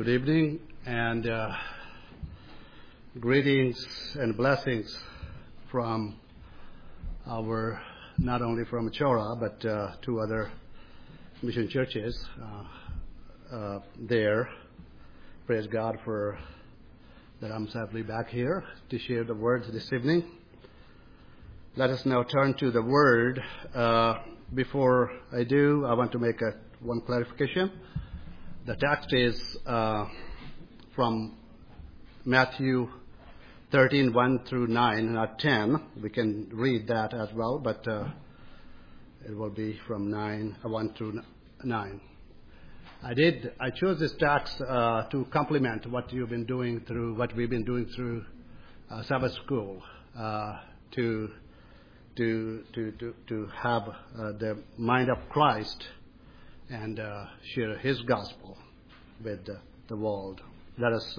Good evening and greetings and blessings from not only from Chora but two other mission churches there. Praise God for that I'm safely back here to share the word this evening. Let us now turn to the word. Before I do, I want to make one clarification. The text is from Matthew 13, 1 through 9, not 10. We can read that as well, but it will be from 1 through 9. I chose this text to complement what we've been doing through Sabbath school, to have the mind of Christ and share His gospel with the world. Let us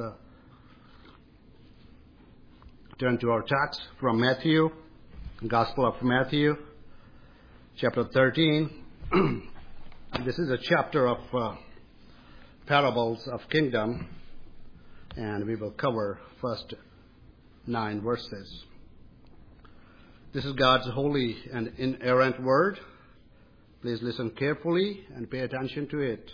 turn to our text from Matthew, Gospel of Matthew, chapter 13. This is a chapter of parables of kingdom, and we will cover first 9 verses. This is God's holy and inerrant word. Please listen carefully and pay attention to it.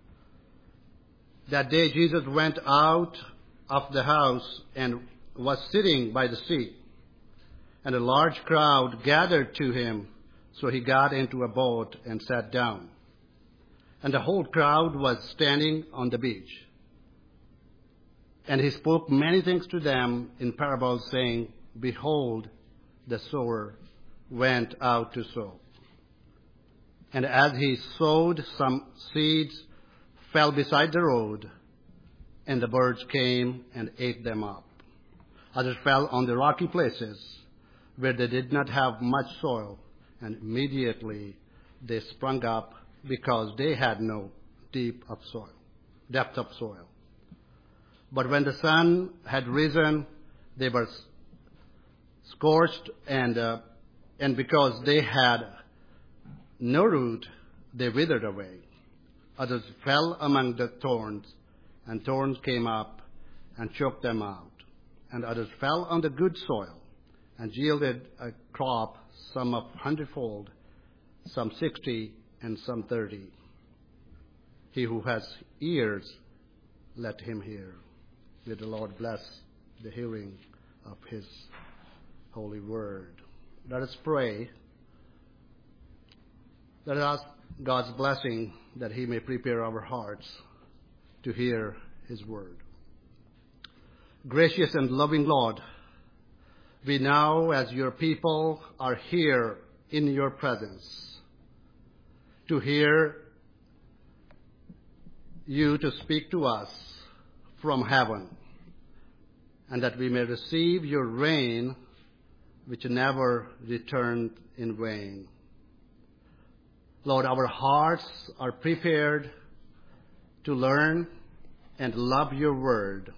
That day Jesus went out of the house and was sitting by the sea, and a large crowd gathered to him, so he got into a boat and sat down. And the whole crowd was standing on the beach. And he spoke many things to them in parables, saying, Behold, the sower went out to sow. And as he sowed, some seeds fell beside the road, and the birds came and ate them up. Others fell on the rocky places, where they did not have much soil, and immediately they sprung up, because they had no depth of soil. But when the sun had risen, they were scorched, and because they had no root, they withered away. Others fell among the thorns, and thorns came up and choked them out. And others fell on the good soil, and yielded a crop, some of 100-fold, some 60, and some 30. He who has ears, let him hear. May the Lord bless the hearing of His holy word. Let us pray. Let us ask God's blessing that He may prepare our hearts to hear His word. Gracious and loving Lord, we now, as your people, are here in your presence to hear you to speak to us from heaven, and that we may receive your rain, which never returned in vain. Lord, our hearts are prepared to learn and love your word.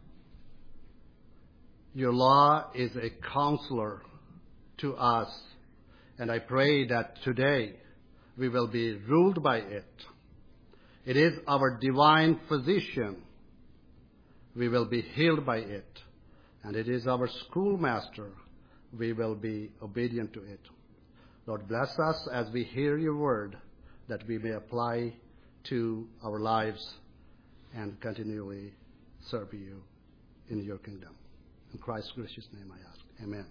Your law is a counselor to us, and I pray that today we will be ruled by it. It is our divine physician. We will be healed by it, and it is our schoolmaster. We will be obedient to it. Lord, bless us as we hear your word, that we may apply to our lives and continually serve you in your kingdom. In Christ's gracious name I ask. Amen.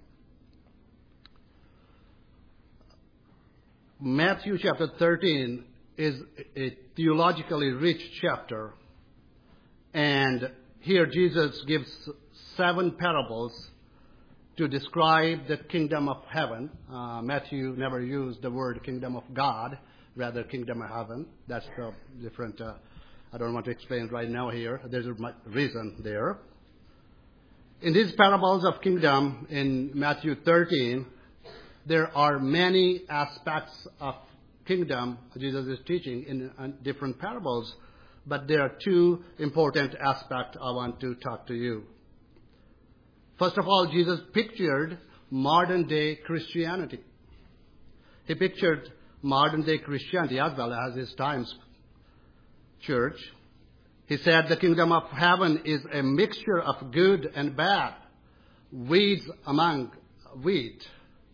Matthew chapter 13 is a theologically rich chapter, and here Jesus gives 7 parables to describe the kingdom of heaven. Matthew never used the word kingdom of God, rather kingdom of heaven. That's the different, I don't want to explain right now here. There's a reason there. In these parables of kingdom in Matthew 13, there are many aspects of kingdom Jesus is teaching in different parables, but there are 2 important aspects I want to talk to you. First of all, Jesus pictured modern-day Christianity. He pictured modern-day Christianity as well as his time's church He said the kingdom of heaven is a mixture of good and bad, weeds among wheat.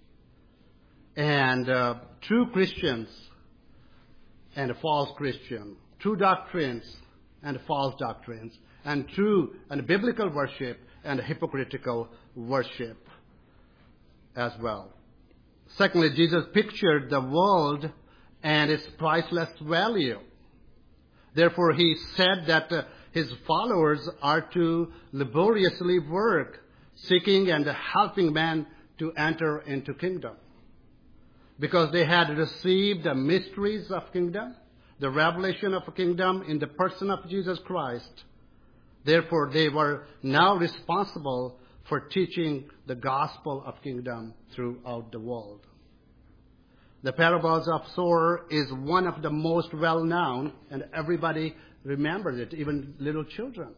And true Christians and false Christians, true doctrines and false doctrines, and true and biblical worship and hypocritical worship as well. Secondly, Jesus pictured the world and its priceless value. Therefore, he said that his followers are to laboriously work, seeking and helping men to enter into kingdom. Because they had received the mysteries of kingdom, the revelation of a kingdom in the person of Jesus Christ. Therefore, they were now responsible for teaching the gospel of kingdom throughout the world. The parables of sower is one of the most well-known, and everybody remembers it, even little children.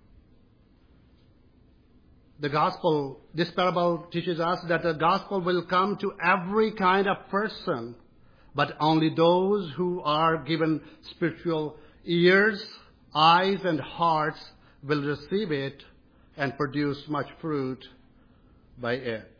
This parable teaches us that the gospel will come to every kind of person, but only those who are given spiritual ears, eyes, and hearts will receive it and produce much fruit by it.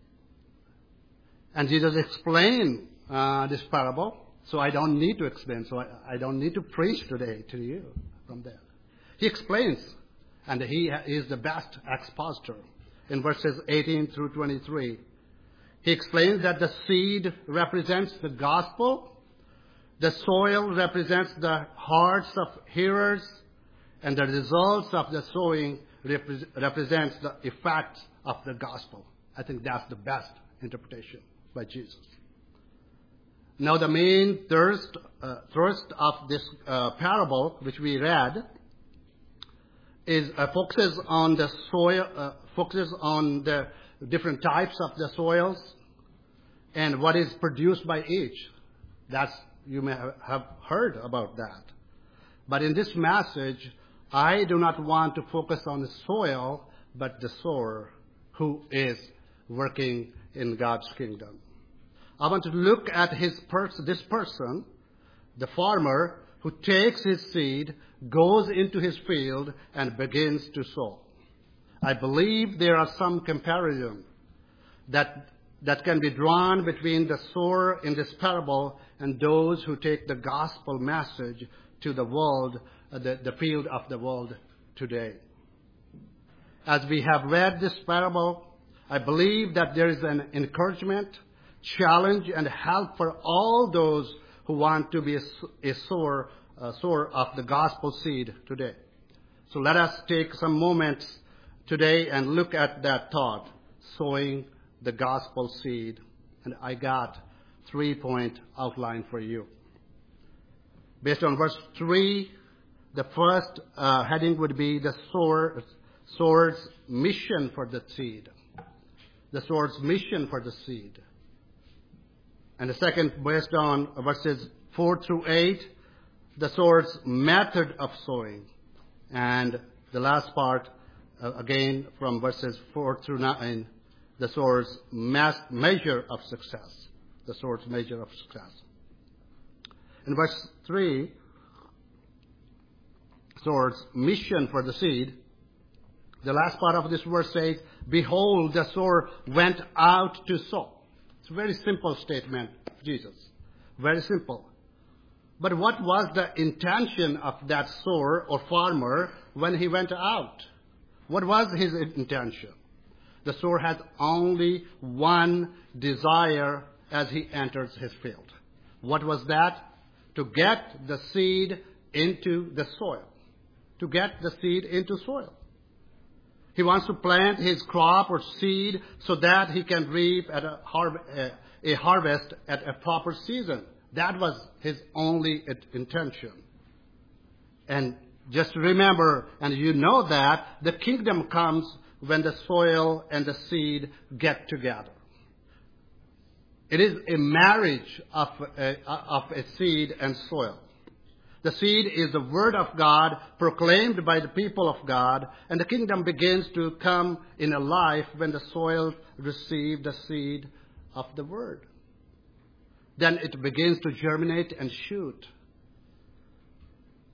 And Jesus explained this parable, so I don't need to explain, so I don't need to preach today to you from there. He explains, and he is the best expositor in verses 18 through 23. He explains that the seed represents the gospel, the soil represents the hearts of hearers, and the results of the sowing represents the effects of the gospel. I think that's the best interpretation by Jesus. Now, the main thrust of this parable, which we read, is focuses on the soil, focuses on the different types of the soils and what is produced by each. You may have heard about that. But in this message, I do not want to focus on the soil, but the sower who is working in God's kingdom. I want to look at this person, the farmer, who takes his seed, goes into his field, and begins to sow. I believe there are some comparison that can be drawn between the sower in this parable and those who take the gospel message to the world, the field of the world today. As we have read this parable, I believe that there is an encouragement, challenge, and help for all those who want to be a sower of the gospel seed today. So let us take some moments today and look at that thought, sowing the gospel seed. And I got 3-point outline for you. Based on verse 3, the first heading would be the sower's mission for the seed. The sower's mission for the seed. And the second, based on verses 4 through 8, the sower's method of sowing. And the last part, again, from verses 4 through 9, the sower's measure of success. The sower's measure of success. In verse 3, sower's mission for the seed, the last part of this verse says, "Behold, the sower went out to sow." It's a very simple statement of Jesus. Very simple. But what was the intention of that sower or farmer when he went out? What was his intention? The sower has only one desire as he enters his field. What was that? To get the seed into the soil. To get the seed into soil. He wants to plant his crop or seed so that he can reap at a harvest at a proper season. That was his only intention. And just remember, and you know that, the kingdom comes when the soil and the seed get together. It is a marriage of a seed and soil. The seed is the word of God proclaimed by the people of God, and the kingdom begins to come in a life when the soil receives the seed of the word. Then it begins to germinate and shoot.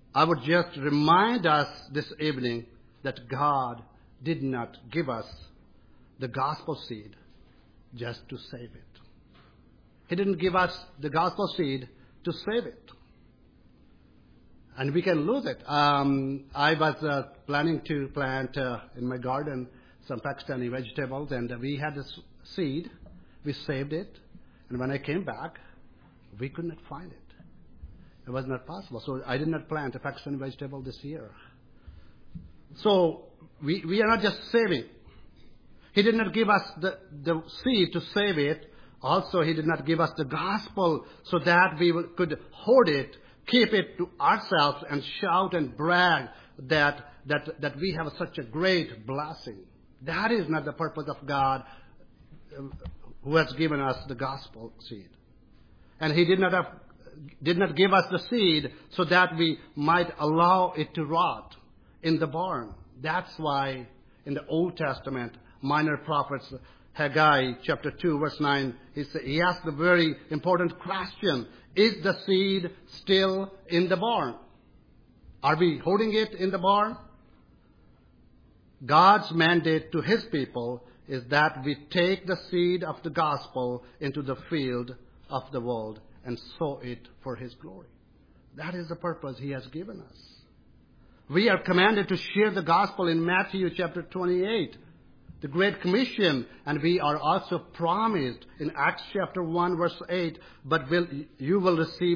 I would just remind us this evening that God did not give us the gospel seed just to save it. He didn't give us the gospel seed to save it. And we can lose it. I was planning to plant in my garden some Pakistani vegetables, and we had this seed. We saved it. And when I came back, we could not find it. It was not possible. So I did not plant a Pakistani vegetable this year. So we are not just saving. He did not give us the seed to save it. Also, He did not give us the gospel so that we could hoard it, keep it to ourselves, and shout and brag that we have such a great blessing. That is not the purpose of God who has given us the gospel seed. And He did not give us the seed so that we might allow it to rot in the barn. That's why in the Old Testament, minor prophets, Haggai chapter 2 verse 9, he asked the very important question, is the seed still in the barn? Are we holding it in the barn? God's mandate to His people is that we take the seed of the gospel into the field of the world and sow it for His glory. That is the purpose He has given us. We are commanded to share the gospel in Matthew chapter 28, the Great Commission, and we are also promised in Acts chapter 1 verse 8, but you will receive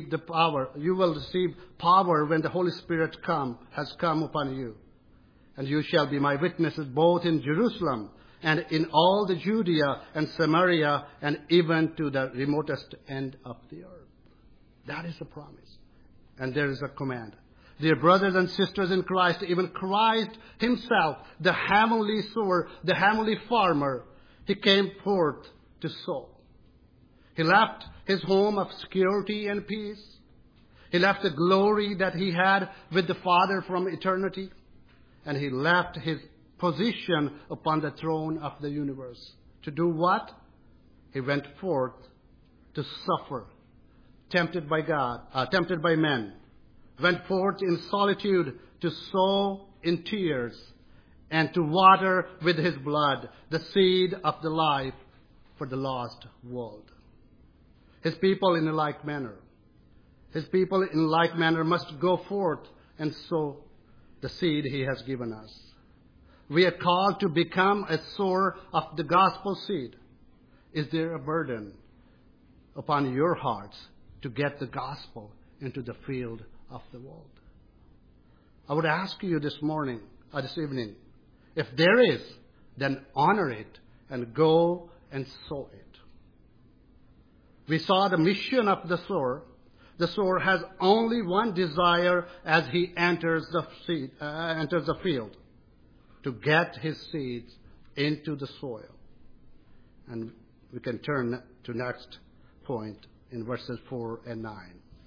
power when the Holy Spirit has come upon you. And you shall be my witnesses both in Jerusalem and in all the Judea and Samaria and even to the remotest end of the earth. That is a promise. And there is a command. Dear brothers and sisters in Christ, even Christ Himself, the heavenly sower, the heavenly farmer, He came forth to sow. He left His home of security and peace. He left the glory that He had with the Father from eternity. And He left His position upon the throne of the universe. To do what? He went forth to suffer, tempted by men. Went forth in solitude to sow in tears and to water with His blood the seed of the life for the lost world. His people in like manner must go forth and sow the seed He has given us. We are called to become a sower of the gospel seed. Is there a burden upon your hearts to get the gospel into the field of the world? I would ask you this evening, if there is, then honor it and go and sow it. We saw the mission of the sower. The sower has only one desire as he enters the field, to get his seeds into the soil. And we can turn to next point in verses 4 and 9.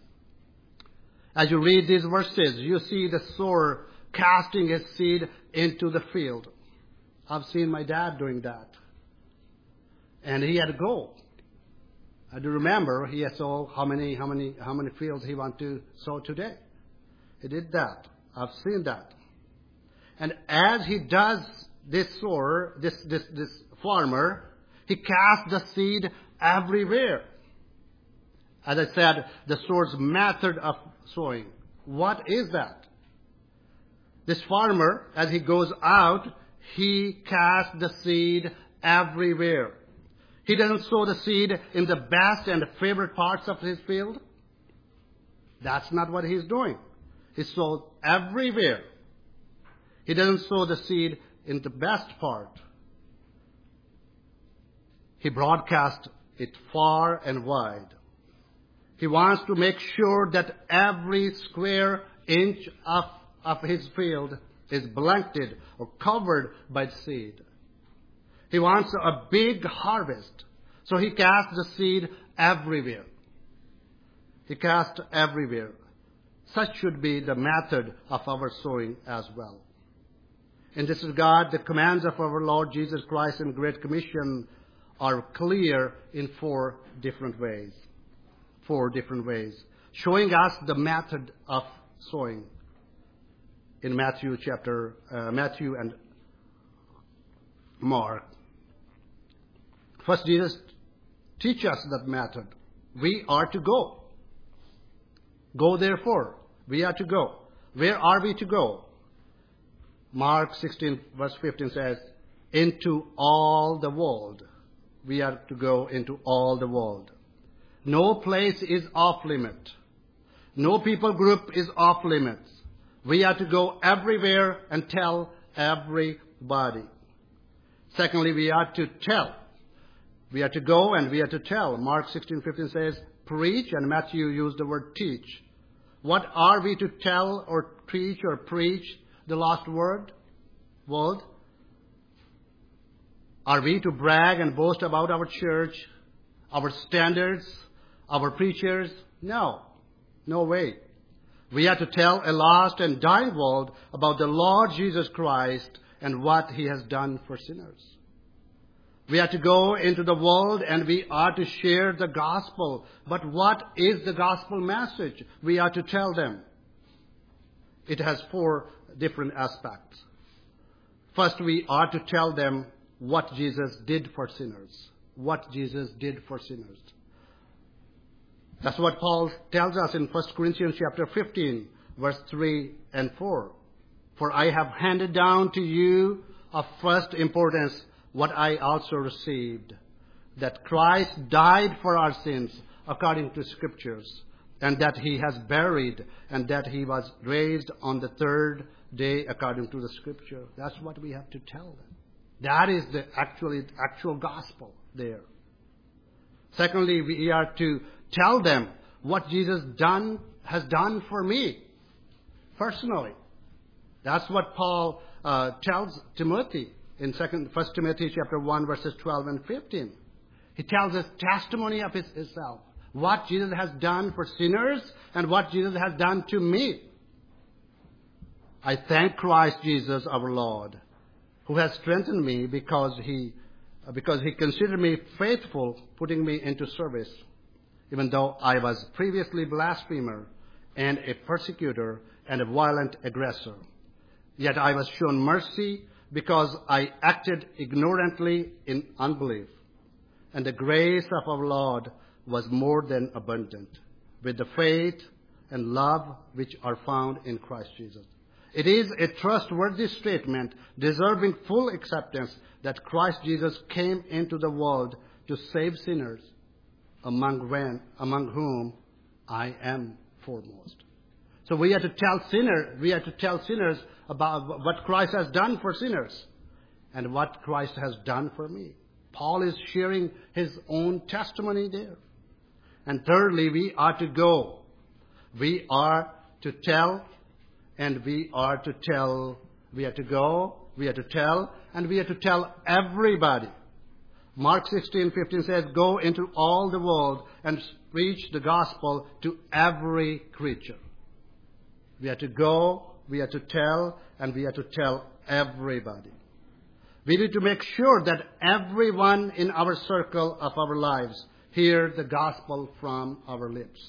As you read these verses, you see the sower casting his seed into the field. I've seen my dad doing that. And he had a goal. I do remember he had sold how many fields he wanted to sow today. He did that. I've seen that. And as he does this sower, this farmer, he casts the seed everywhere. As I said, the sower's method of sowing. What is that? This farmer, as he goes out, he casts the seed everywhere. He doesn't sow the seed in the best and favorite parts of his field. That's not what he's doing. He sows everywhere. He doesn't sow the seed in the best part. He broadcasts it far and wide. He wants to make sure that every square inch of his field is blanketed or covered by seed. He wants a big harvest, so he casts the seed everywhere. He casts everywhere. Such should be the method of our sowing as well. In this regard, the commands of our Lord Jesus Christ in Great Commission are clear in four different ways, showing us the method of sowing. in Matthew and Mark. First, Jesus teaches us that method. We are to go. Go therefore. We are to go. Where are we to go? Mark 16 verse 15 says, into all the world. We are to go into all the world. No place is off limit. No people group is off limits. We are to go everywhere and tell everybody. Secondly, we are to tell. We are to go and we are to tell. Mark 16:15 says, preach, and Matthew used the word teach. What are we to tell or teach or preach? The last word? Are we to brag and boast about our church, our standards, our preachers? No. No way. We are to tell a lost and dying world about the Lord Jesus Christ and what He has done for sinners. We are to go into the world and we are to share the gospel. But what is the gospel message? We are to tell them. It has 4 different aspects. First, we are to tell them what Jesus did for sinners. What Jesus did for sinners. That's what Paul tells us in 1 Corinthians chapter 15, verse 3 and 4. For I have handed down to you of first importance what I also received, that Christ died for our sins according to Scriptures, and that He has buried, and that He was raised on the 3rd day according to the Scripture. That's what we have to tell them. That is the actual gospel there. Secondly, we are to tell them what Jesus has done for me personally. That's what Paul tells Timothy in 1 Timothy chapter 1 verses 12 and 15. He tells us testimony of himself. What Jesus has done for sinners and what Jesus has done to me. I thank Christ Jesus our Lord, who has strengthened me because he considered me faithful, putting me into service, even though I was previously blasphemer and a persecutor and a violent aggressor. Yet I was shown mercy because I acted ignorantly in unbelief. And the grace of our Lord was more than abundant with the faith and love which are found in Christ Jesus. It is a trustworthy statement deserving full acceptance that Christ Jesus came into the world to save sinners, among whom I am foremost. So we are to tell sinners about what Christ has done for sinners and what Christ has done for me. Paul is sharing his own testimony there. And thirdly, we are to go. We are to tell, and we are to tell. We are to go, we are to tell, and we are to tell everybody. Mark 16:15 says, go into all the world and preach the gospel to every creature. We are to go, we are to tell, and we are to tell everybody. We need to make sure that everyone in our circle of our lives hear the gospel from our lips.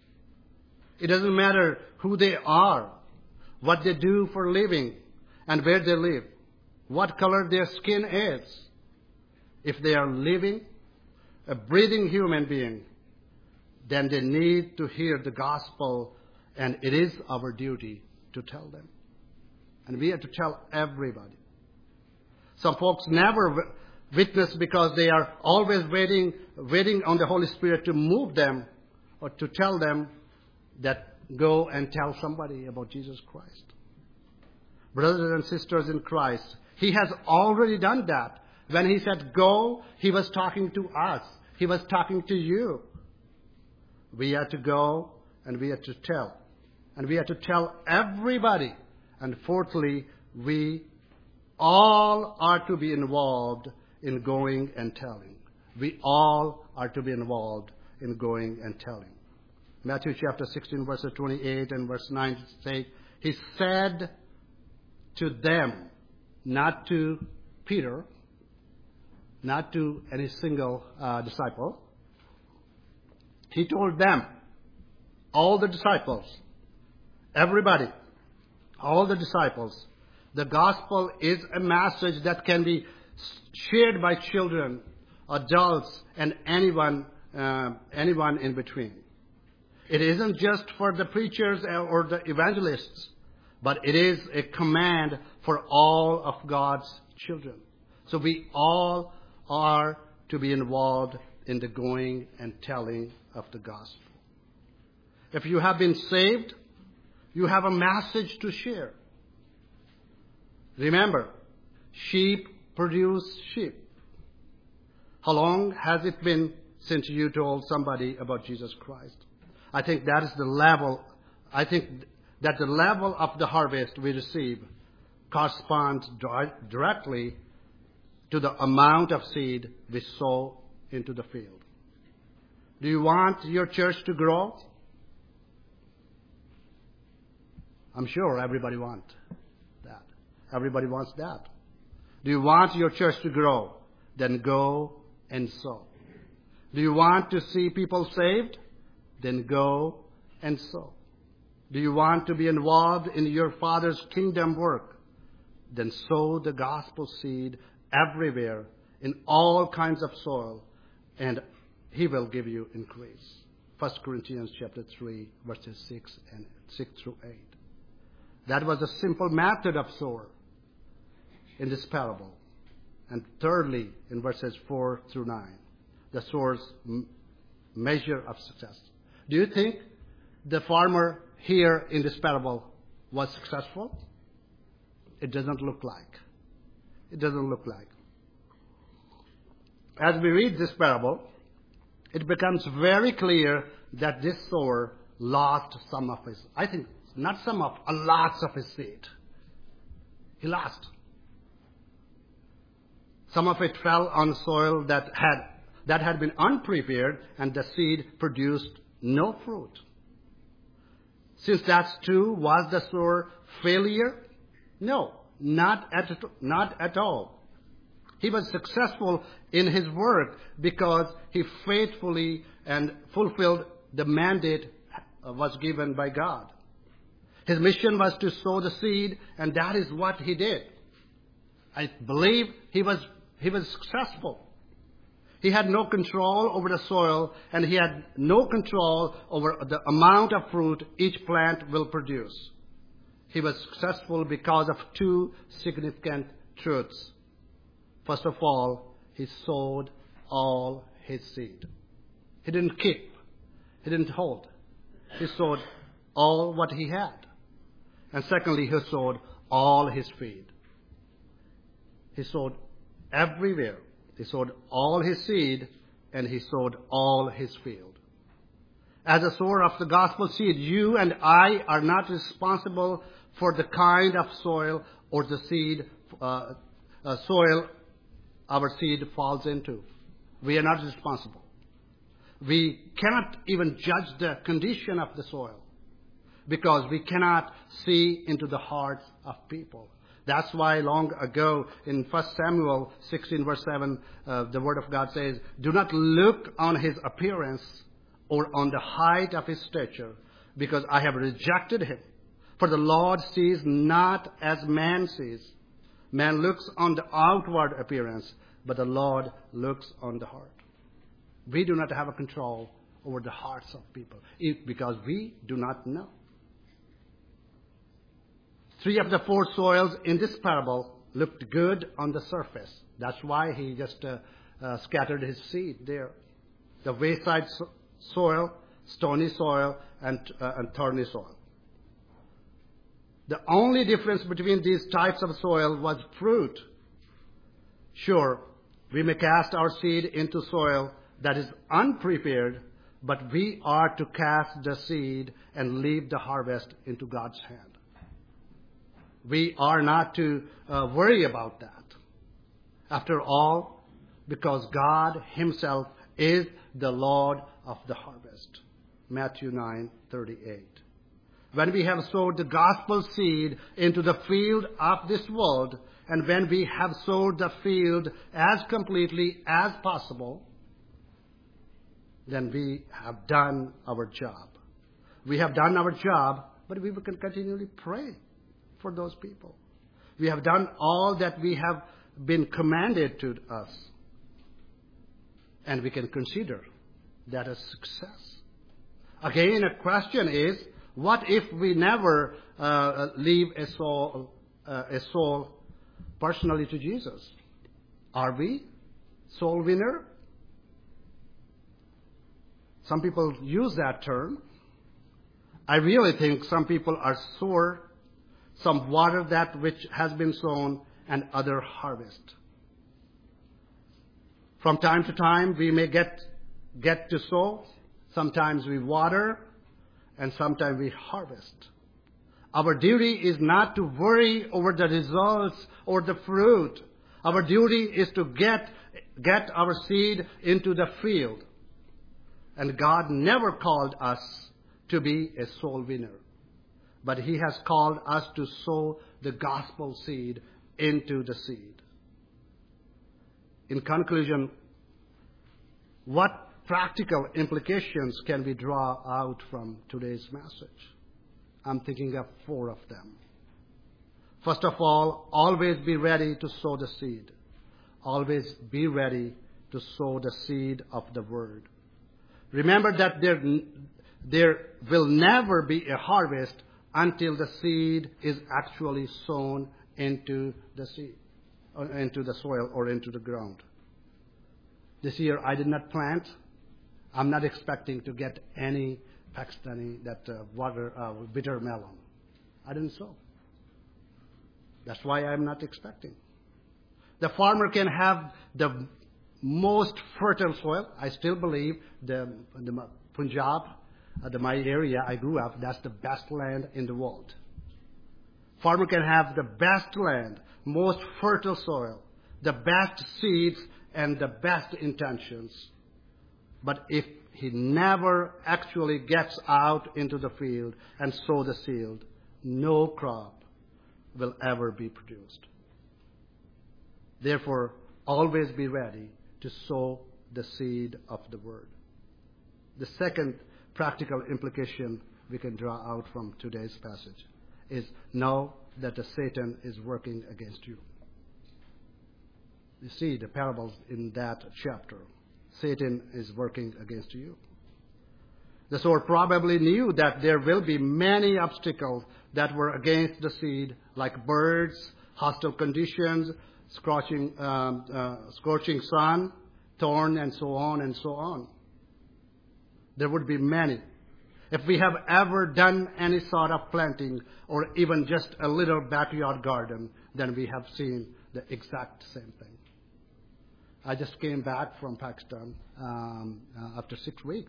It doesn't matter who they are, what they do for a living, and where they live, what color their skin is. If they are living, a breathing human being, then they need to hear the gospel, and it is our duty to tell them. And we have to tell everybody. Some folks never witness because they are always waiting on the Holy Spirit to move them or to tell them that go and tell somebody about Jesus Christ. Brothers and sisters in Christ, He has already done that. When He said go, He was talking to us. He was talking to you. We are to go and we are to tell. And we are to tell everybody. And fourthly, we all are to be involved in going and telling. We all are to be involved in going and telling. Matthew chapter 16, verses 28 and verse 9 say, He said to them, not to Peter, not to any single disciple. He told them, all the disciples, everybody, all the disciples, the gospel is a message that can be shared by children, adults, and anyone in between. It isn't just for the preachers or the evangelists, but it is a command for all of God's children. So we all are to be involved in the going and telling of the gospel. If you have been saved, you have a message to share. Remember, sheep produce sheep. How long has it been since you told somebody about Jesus Christ? I think that is the level. I think that the level of the harvest we receive corresponds directly to the amount of seed we sow into the field. Do you want your church to grow? I'm sure everybody wants that. Everybody wants that. Do you want your church to grow? Then go and sow. Do you want to see people saved? Then go and sow. Do you want to be involved in your Father's kingdom work? Then sow the gospel seed everywhere in all kinds of soil, and He will give you increase. 1 Corinthians chapter 3, verses 6 through 8. That was a simple method of sower in this parable. And thirdly, in verses 4 through 9, the sower's measure of success. Do you think the farmer here in this parable was successful? It doesn't look like. It doesn't look like. As we read this parable, it becomes very clear that this sower lost some of his, I think not some of, a lot of his seed. He lost. Some of it fell on soil that had been unprepared, and the seed produced no fruit. Since that's true, was the sower failure? No, not at all. He was successful in his work because he faithfully and fulfilled the mandate was given by God. His mission was to sow the seed, and that is what he did. I believe he was successful. He had no control over the soil, and he had no control over the amount of fruit each plant will produce. He was successful because of two significant truths. First of all, he sowed all his seed. He didn't keep. He didn't hold. He sowed all what he had. And secondly, he sowed all his seed. He sowed everywhere. He sowed all his seed, and he sowed all his field. As a sower of the gospel seed, you and I are not responsible for the kind of soil or the seed soil our seed falls into. We are not responsible. We cannot even judge the condition of the soil because we cannot see into the hearts of people. That's why long ago in 1 Samuel 16 verse 7, the Word of God says, "Do not look on his appearance or on the height of his stature, because I have rejected him. For the Lord sees not as man sees. Man looks on the outward appearance, but the Lord looks on the heart." We do not have a control over the hearts of people because we do not know. 3 of the 4 soils in this parable looked good on the surface. That's why he just scattered his seed there. The wayside soil, stony soil, and thorny soil. The only difference between these types of soil was fruit. Sure, we may cast our seed into soil that is unprepared, but we are to cast the seed and leave the harvest into God's hand. We are not to worry about that. After all, because God himself is the Lord of the harvest. Matthew 9:38. When we have sowed the gospel seed into the field of this world, and when we have sowed the field as completely as possible, then we have done our job. We have done our job, but we can continually pray. for those people. We have done all that we have been commanded to us. And we can consider that a success. Again, a question is, what if we never leave a soul personally to Jesus? Are we soul winner? Some people use that term. I really think some people are sower, some water that which has been sown, and other harvest. From time to time, we may get to sow. Sometimes we water, and sometimes we harvest. Our duty is not to worry over the results or the fruit. Our duty is to get our seed into the field. And God never called us to be a soul winner, but He has called us to sow the gospel seed into the seed. In conclusion, what practical implications can we draw out from today's message? I'm thinking of 4 of them. First of all, always be ready to sow the seed. Always be ready to sow the seed of the Word. Remember that there will never be a harvest until the seed is actually sown into the seed, or into the soil or into the ground. This year I did not plant. I'm not expecting to get any Pakistani bitter melon. I didn't sow. That's why I'm not expecting. The farmer can have the most fertile soil. I still believe the Punjab, my area I grew up, that's the best land in the world. Farmer can have the best land, most fertile soil, the best seeds, and the best intentions. But if he never actually gets out into the field and sow the seed, no crop will ever be produced. Therefore, always be ready to sow the seed of the Word. The second practical implication we can draw out from today's passage is know that Satan is working against you. You see the parables in that chapter. Satan is working against you. The sower probably knew that there will be many obstacles that were against the seed, like birds, hostile conditions, scorching sun, thorn, and so on and so on. There would be many. If we have ever done any sort of planting or even just a little backyard garden, then we have seen the exact same thing. I just came back from Pakistan after 6 weeks.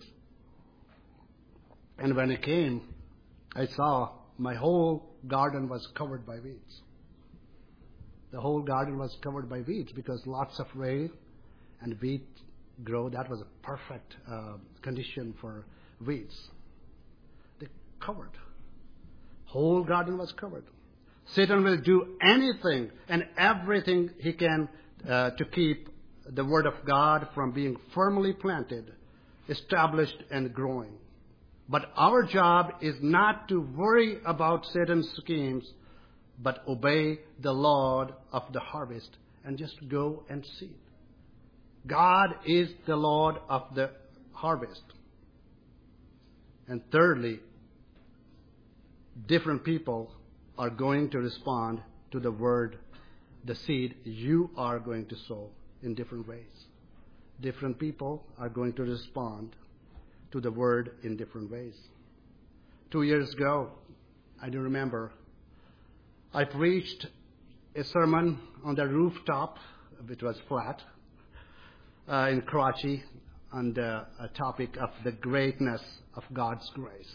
And when I came, I saw my whole garden was covered by weeds. The whole garden was covered by weeds because lots of rain and wheat grow. That was a perfect condition for weeds. They covered. Whole garden was covered. Satan will do anything and everything he can to keep the Word of God from being firmly planted, established, and growing. But our job is not to worry about Satan's schemes, but obey the Lord of the harvest and just go and see. God is the Lord of the harvest. And thirdly, different people are going to respond to the word, the seed you are going to sow in different ways. Different people are going to respond to the word in different ways. 2 years ago, I do remember, I preached a sermon on the rooftop, which was flat, in Karachi, on the topic of the greatness of God's grace.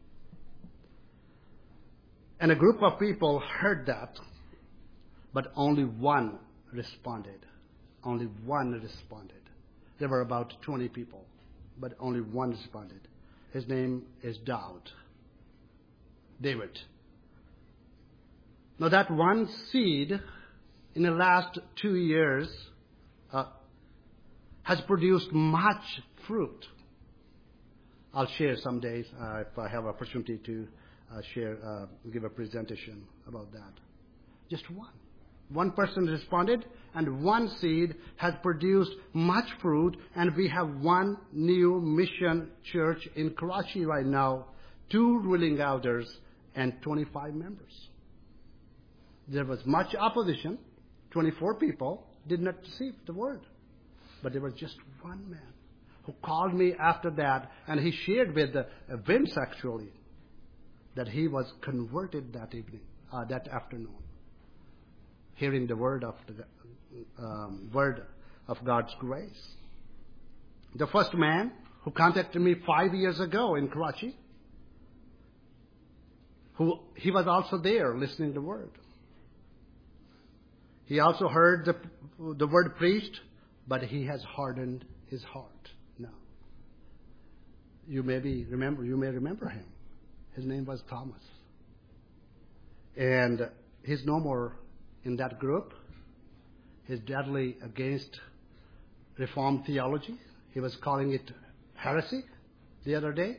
And a group of people heard that, but only one responded. Only one responded. There were about 20 people, but only one responded. His name is David. Now that one seed in the last 2 years has produced much fruit. I'll share some days if I have opportunity to give a presentation about that. Just one. One person responded, and one seed has produced much fruit, and we have one new mission church in Karachi right now, 2 ruling elders and 25 members. There was much opposition. 24 people did not receive the word. But there was just one man who called me after that, and he shared with Vince actually that he was converted that afternoon, hearing the word of God's grace. The first man who contacted me 5 years ago in Karachi, he was also there listening to the word. He also heard the word preached, but he has hardened his heart now. You may remember him. His name was Thomas. And he's no more in that group. He's deadly against Reformed theology. He was calling it heresy the other day.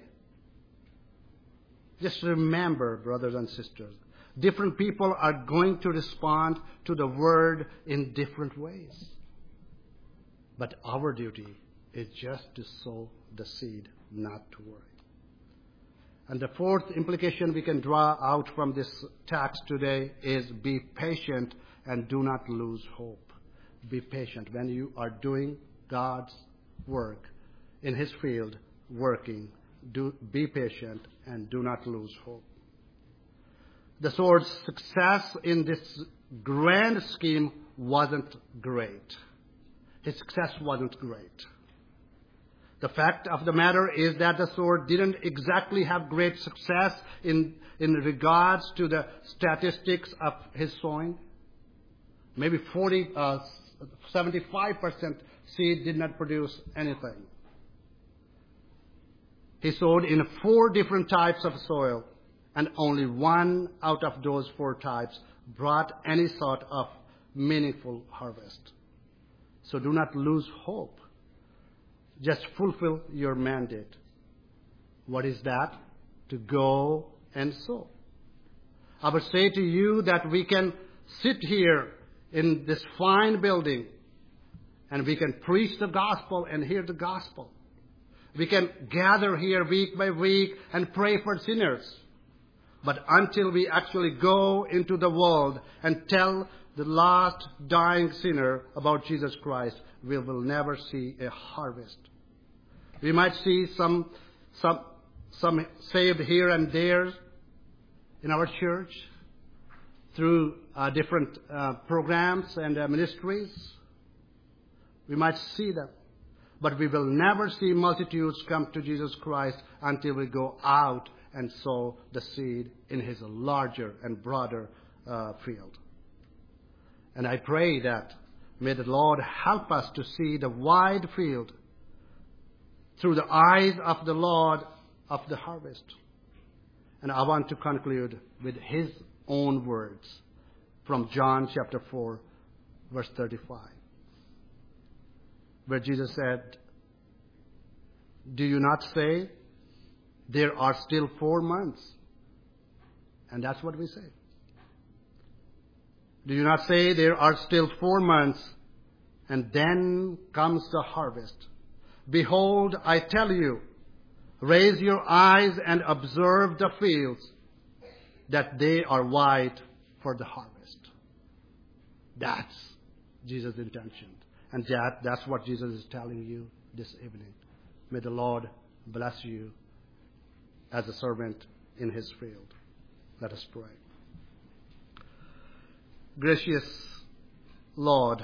Just remember, brothers and sisters, different people are going to respond to the word in different ways. But our duty is just to sow the seed, not to worry. And the fourth implication we can draw out from this text today is be patient and do not lose hope. Be patient. When you are doing God's work in His field, working, be patient and do not lose hope. The sower's success in this grand scheme wasn't great. His success wasn't great. The fact of the matter is that the sower didn't exactly have great success in regards to the statistics of his sowing. Maybe 75% seed did not produce anything. He sowed in 4 different types of soil, and only 1 out of those 4 types brought any sort of meaningful harvest. So do not lose hope. Just fulfill your mandate. What is that? To go and sow. I would say to you that we can sit here in this fine building and we can preach the gospel and hear the gospel. We can gather here week by week and pray for sinners. But until we actually go into the world and tell the lost, dying sinner about Jesus Christ, we will never see a harvest. We might see some saved here and there in our church through different programs and ministries. We might see them. But we will never see multitudes come to Jesus Christ until we go out and sow the seed in His larger and broader field. And I pray that may the Lord help us to see the wide field through the eyes of the Lord of the harvest. And I want to conclude with His own words from John chapter 4, verse 35. Where Jesus said, "Do you not say, there are still 4 months?" And that's what we say. Do you not say, there are still 4 months, and then comes the harvest? Behold, I tell you, raise your eyes and observe the fields, that they are white for the harvest. That's Jesus' intention. And that's what Jesus is telling you this evening. May the Lord bless you as a servant in His field. Let us pray. Gracious Lord,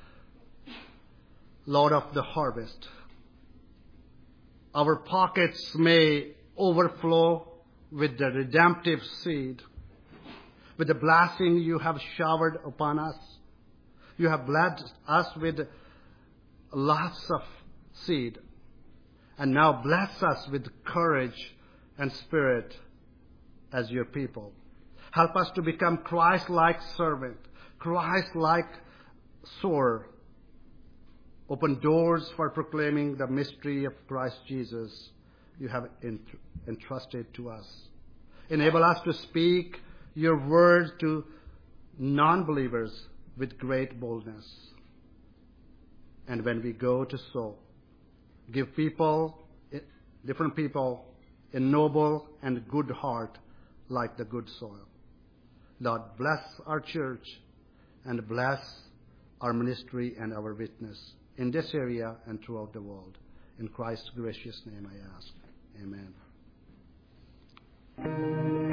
Lord of the harvest, our pockets may overflow with the redemptive seed, with the blessing you have showered upon us. You have blessed us with lots of seed. And now bless us with courage and spirit as your people. Help us to become Christ-like servant, Christ-like sower. Open doors for proclaiming the mystery of Christ Jesus you have entrusted to us. Enable us to speak your word to non-believers with great boldness. And when we go to sow, give different people, a noble and good heart like the good soil. Lord, bless our church and bless our ministry and our witness in this area and throughout the world. In Christ's gracious name I ask. Amen.